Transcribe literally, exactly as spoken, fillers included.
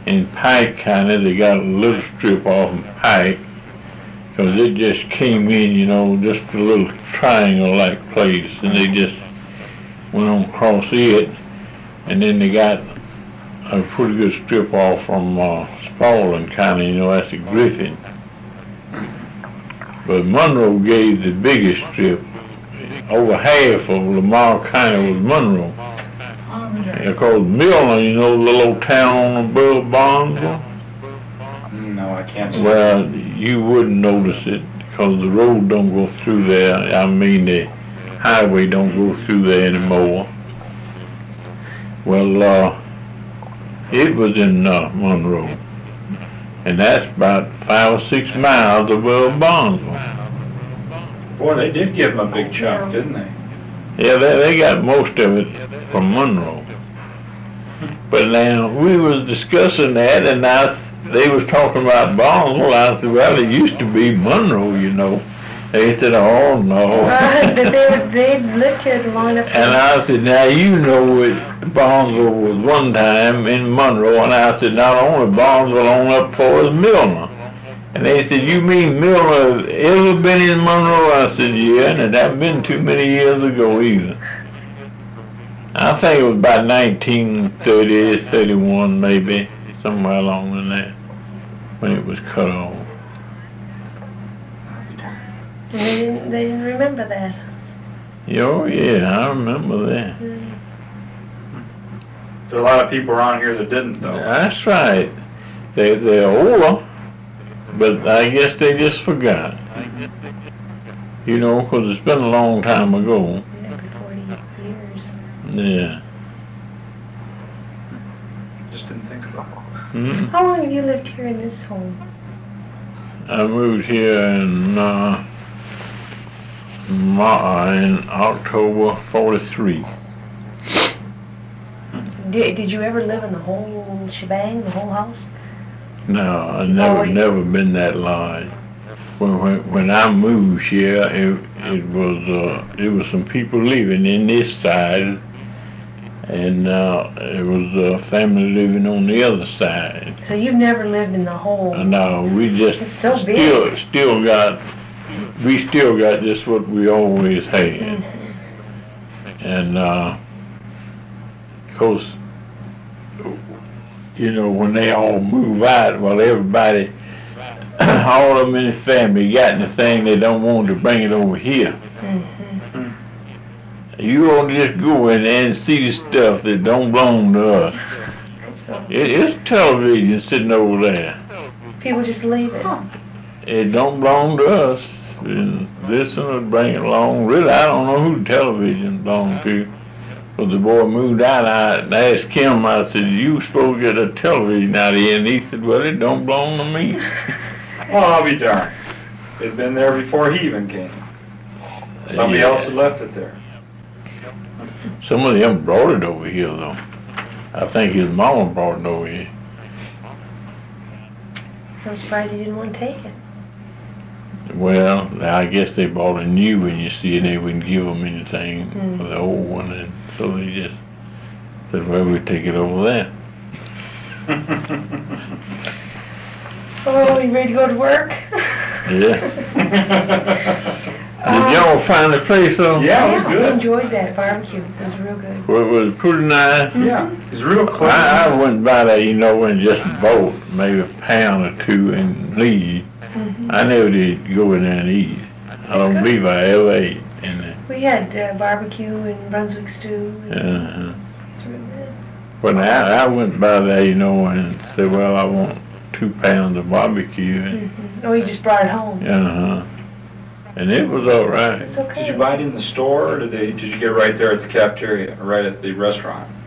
in Pike County. They got a little strip off in Pike, because it just came in, you know, just a little triangle-like place, and they just went on across it, and then they got a pretty good strip off from uh, Spalding County, you know, that's at Griffin. But Monroe gave the biggest strip. Over half of Lamar County was Monroe. They're called Milner, you know, the little old town on above Barnesville. No, I can't see. Well, you wouldn't notice it because the road don't go through there. I mean, the highway don't go through there anymore. Well, uh, it was in uh, Monroe, and that's about five or six miles above Barnesville. Boy, they did give them a big chunk, didn't they? Yeah, they, they got most of it from Monroe. But now, we was discussing that, and I, they was talking about Barnesville. I said, well, it used to be Monroe, you know. They said, oh, no. Right, but they, they lived here long enough. And I said, now, you know it, Barnesville was one time in Monroe, and I said, not only Barnesville, on up for is Milner. And they said, you mean Milner ever been in Monroe? I said, yeah, and it hasn't been too many years ago either. I think it was about nineteen thirty, thirty-one maybe, somewhere along in there, when it was cut off. They didn't, they didn't remember that. Oh, yeah, I remember that. Mm. There are a lot of people around here that didn't, though. That's right. They, they're older, but I guess they just forgot. You know, because it's been a long time ago. Maybe forty years. Yeah. Just didn't think about it. Mm-hmm. How long have you lived here in this home? I moved here in, uh, Ma- in October forty-three. Did, did you ever live in the whole shebang, the whole house? No, I never, Oh, you- never been that large. When, when, when I moved here, it, it was, uh, it was some people living in this side, and, uh, it was a family living on the other side. So you've never lived in the whole... And, uh, we just It's so big. still, still got, we still got just what we always had. Mhm. And, uh, of course, you know, when they all move out, well, everybody, all of them in the family got the thing, they don't want to bring it over here. Mhm. You ought to just go in there and see the stuff that don't belong to us. So It, it's television sitting over there. people just leave it. It don't belong to us. And this one would bring it along. Really, I don't know who the television belonged to. But the boy moved out, I asked Kim, I said, you supposed to get a television out of here? And he said, well, it don't belong to me. Well, I'll be darned. It'd been there before he even came. Somebody Yeah. else had left it there. Some of them brought it over here, though. I think his mama brought it over here. I'm surprised you didn't want to take it. Well, I guess they bought a new one, you see, and they wouldn't give them anything Mm. for the old one, and so they just said, well, we'll take it over there. Oh, you ready to go to work? Yeah. Uh, Did y'all find the place, though? Yeah, it was I good. enjoyed that barbecue. It was real good. Well, it was pretty nice. Yeah, it's real clean. I, I went by there, you know, and just bought maybe a pound or two and leave. Mhm. I never did go in there and eat. I don't good. believe I ever ate in there. We had uh, barbecue and Brunswick stew. And Uh-huh. It's real good. But I, I went by there, you know, and said, well, I want two pounds of barbecue. And, Mhm. Oh, you just brought it home. uh-huh. And it was all right. It's okay. Did you buy it in the store, or did they? Did you get right there at the cafeteria, or right at the restaurant?